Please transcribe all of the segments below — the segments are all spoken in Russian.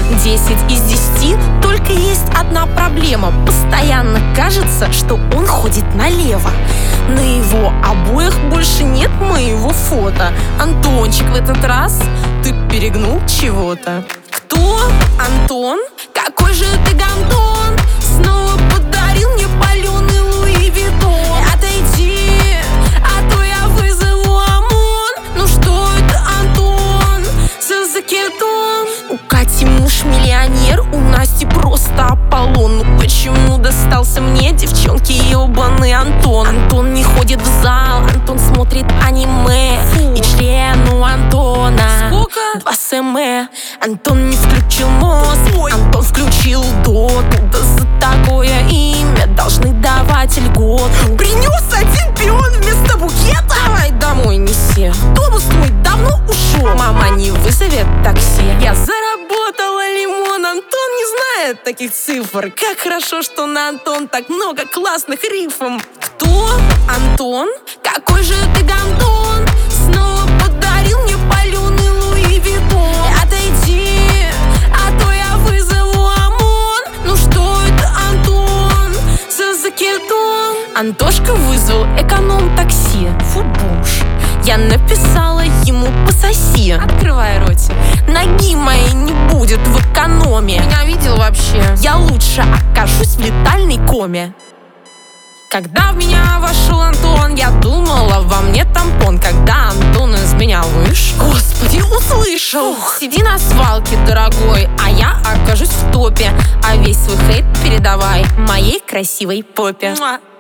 10 из 10, только есть одна проблема. Постоянно кажется, что он ходит налево. На его обоях больше нет моего фото. Антончик, в этот раз ты перегнул чего-то. Кто? Антон? Какой же ты гандон? Снова подарил мне паленый Луи Виттон. Отойди, а то я вызову ОМОН. Ну что это, Антон? За кетон. У Кати муж миллионер, у Насти просто Аполлон. Ну почему достался мне, девчонки, ебаный Антон? Антон не ходит в зал, Антон смотрит аниме. И член у Антона сколько? 2 см. Антон не включил мозг, Антон включил доту. Да за такое имя должны давать льготу. Принес 1 пион вместо букета. Давай домой неси, автобус твой давно ушел. Мама не вызовет такси. Я заработала лимон. Антон не знает таких цифр. Как хорошо, что на Антон так много классных рифм. Кто? Антон? Какой же ты гандон? Снова подарил мне паленый Луи Виттон. Отойди, а то я вызову ОМОН. Ну что это, Антон? За кетон. Антошка вызвал эконом-такси. Фу, буш. Я написала ему пососи. Открывай ротик. Ноги моей не будет в экономе. Меня видел вообще? Я лучше окажусь в летальной коме. Когда в меня вошел Антон, я думала, во мне тампон. Когда Антон из меня вышел, господи, услышал: сиди на свалке, дорогой, а я окажусь в топе. А весь свой хейт передавай моей красивой попе.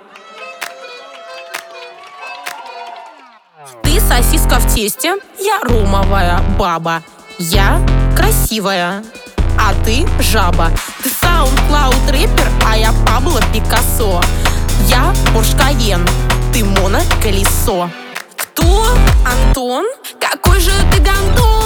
Ты сосиска в тесте, я ромовая баба. Я красивая, а ты жаба. Ты SoundCloud рэпер, а я Пабло Пикассо. Я Порш Кайен, ты моноколесо. Кто? Антон? Какой же ты гандон?